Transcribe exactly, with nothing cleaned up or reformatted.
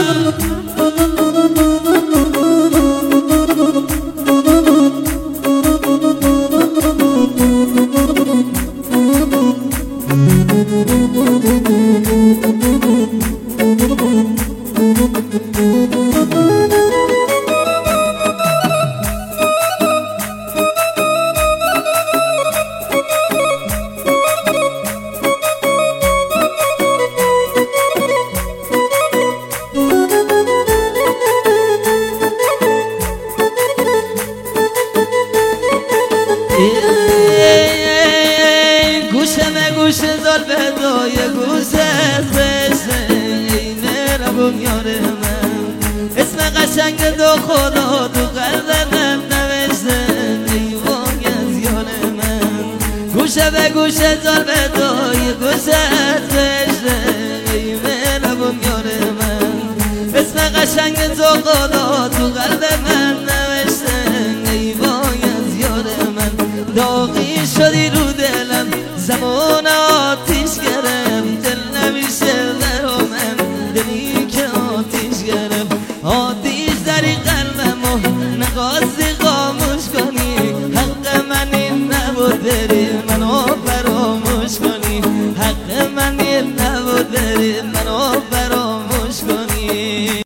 گوشه مگوشه زال به دوی گوشه بشه این ربون یار من اسم قشنگ دو خدا تو قلب من نوشته ای وای از یار من گوشه به گوشه زال به دوی گوشه بشه این ربون یار من اسم قشنگ دو خدا تو قلب من نوشته ای وای از یار من داغی شدی رو